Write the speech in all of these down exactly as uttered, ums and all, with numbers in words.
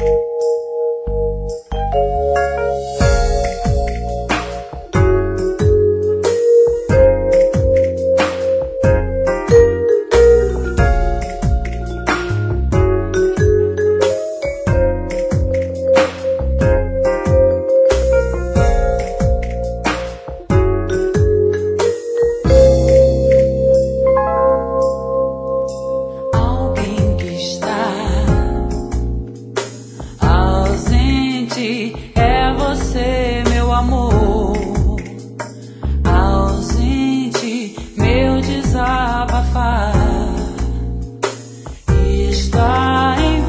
É você, meu amor, ausente, meu desabafar está em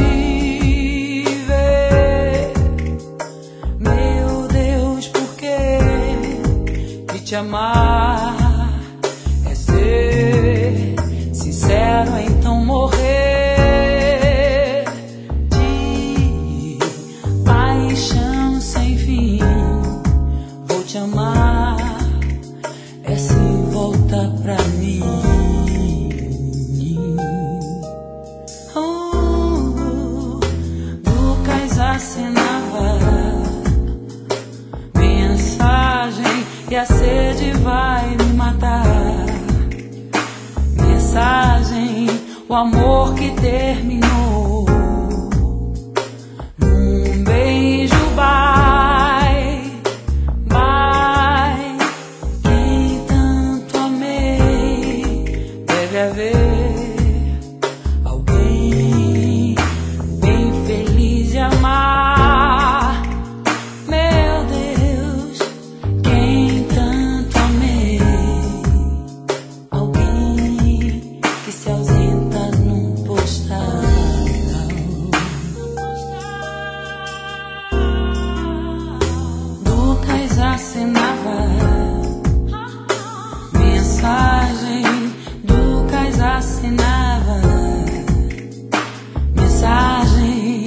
viver. Meu Deus, por que que te amar é ser sincero, então morrer. Te amar é sim, volta pra mim. Oh, Lucas acenava mensagem e a sede vai me matar. Mensagem, o amor que terminou num beijo baixo. Haver alguém bem feliz de amar. Meu Deus, quem tanto amei. Alguém que se ausenta num postal. Lucas acenava mensagem. Assinava mensagem.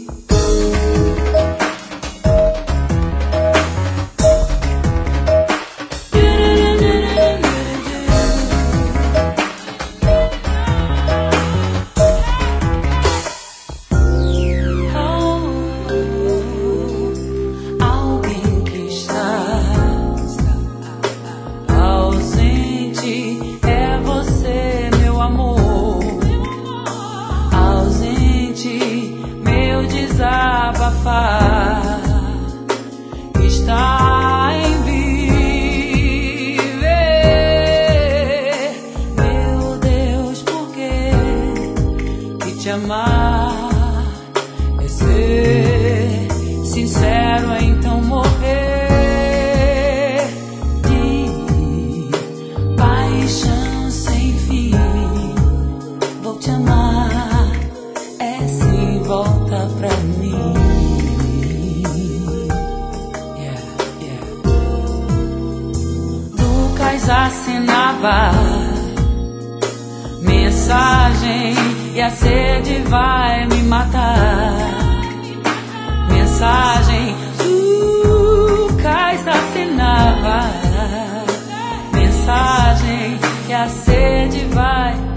Oh, alguém que está ausente é você, meu amor, ausente, meu desabafar está em viver. Meu Deus, por que que te amar é ser sincero, então morrer. Te amar é sim, volta pra mim. Yeah, yeah. Lucas acenava mensagem e a sede vai me matar. Mensagem, Lucas acenava mensagem e a sede vai